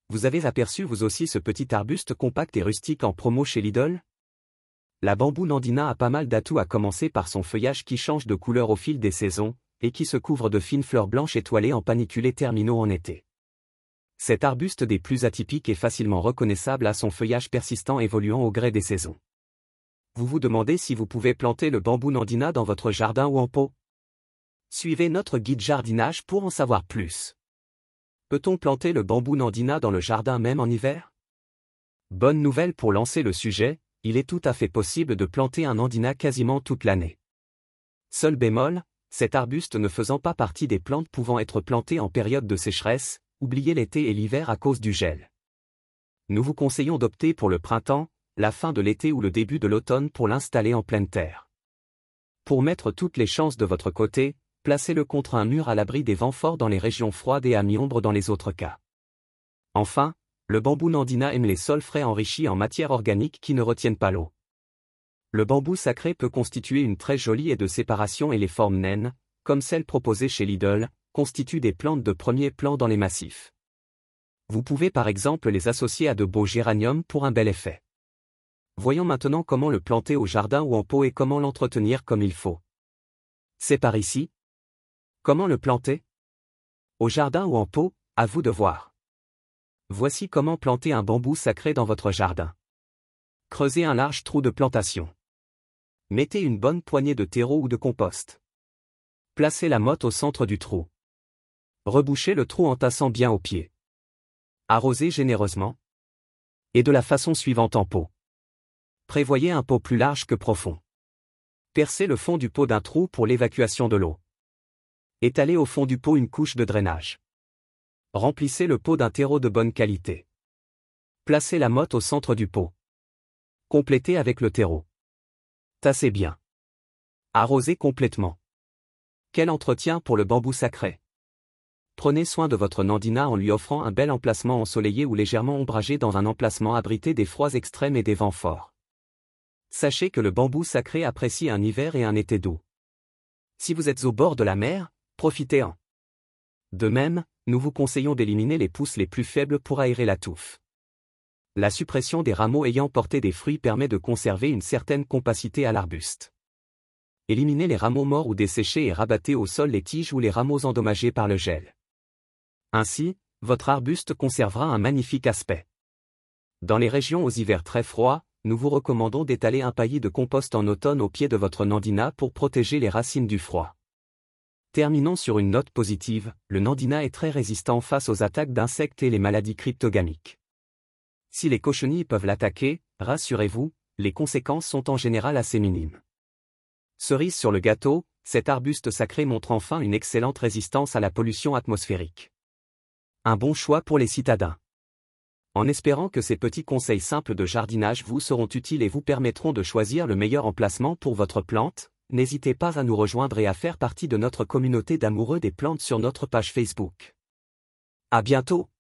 Vous avez aperçu vous aussi ce petit arbuste compact et rustique en promo chez Lidl? La bambou nandina a pas mal d'atouts, à commencer par son feuillage qui change de couleur au fil des saisons, et qui se couvre de fines fleurs blanches étoilées en paniculés terminaux en été. Cet arbuste des plus atypiques est facilement reconnaissable à son feuillage persistant évoluant au gré des saisons. Vous vous demandez si vous pouvez planter le bambou nandina dans votre jardin ou en pot? Suivez notre guide jardinage pour en savoir plus. Peut-on planter le bambou nandina dans le jardin même en hiver? Bonne nouvelle pour lancer le sujet, il est tout à fait possible de planter un nandina quasiment toute l'année. Seul bémol, cet arbuste ne faisant pas partie des plantes pouvant être plantées en période de sécheresse, oubliez l'été et l'hiver à cause du gel. Nous vous conseillons d'opter pour le printemps, la fin de l'été ou le début de l'automne pour l'installer en pleine terre. Pour mettre toutes les chances de votre côté, placez-le contre un mur à l'abri des vents forts dans les régions froides et à mi-ombre dans les autres cas. Enfin, le bambou nandina aime les sols frais enrichis en matière organique qui ne retiennent pas l'eau. Le bambou sacré peut constituer une très jolie haie de séparation, et les formes naines, comme celles proposées chez Lidl, constituent des plantes de premier plan dans les massifs. Vous pouvez par exemple les associer à de beaux géraniums pour un bel effet. Voyons maintenant comment le planter au jardin ou en pot et comment l'entretenir comme il faut. C'est par ici. Comment le planter? Au jardin ou en pot, à vous de voir. Voici comment planter un bambou sacré dans votre jardin. Creusez un large trou de plantation. Mettez une bonne poignée de terreau ou de compost. Placez la motte au centre du trou. Rebouchez le trou en tassant bien au pied. Arrosez généreusement. Et de la façon suivante en pot. Prévoyez un pot plus large que profond. Percez le fond du pot d'un trou pour l'évacuation de l'eau. Étalez au fond du pot une couche de drainage. Remplissez le pot d'un terreau de bonne qualité. Placez la motte au centre du pot. Complétez avec le terreau. Tassez bien. Arrosez complètement. Quel entretien pour le bambou sacré! Prenez soin de votre nandina en lui offrant un bel emplacement ensoleillé ou légèrement ombragé dans un emplacement abrité des froids extrêmes et des vents forts. Sachez que le bambou sacré apprécie un hiver et un été doux. Si vous êtes au bord de la mer, profitez-en. De même, nous vous conseillons d'éliminer les pousses les plus faibles pour aérer la touffe. La suppression des rameaux ayant porté des fruits permet de conserver une certaine compacité à l'arbuste. Éliminez les rameaux morts ou desséchés et rabattez au sol les tiges ou les rameaux endommagés par le gel. Ainsi, votre arbuste conservera un magnifique aspect. Dans les régions aux hivers très froids, nous vous recommandons d'étaler un paillis de compost en automne au pied de votre nandina pour protéger les racines du froid. Terminons sur une note positive, le nandina est très résistant face aux attaques d'insectes et les maladies cryptogamiques. Si les cochenilles peuvent l'attaquer, rassurez-vous, les conséquences sont en général assez minimes. Cerise sur le gâteau, cet arbuste sacré montre enfin une excellente résistance à la pollution atmosphérique. Un bon choix pour les citadins. En espérant que ces petits conseils simples de jardinage vous seront utiles et vous permettront de choisir le meilleur emplacement pour votre plante, n'hésitez pas à nous rejoindre et à faire partie de notre communauté d'amoureux des plantes sur notre page Facebook. À bientôt!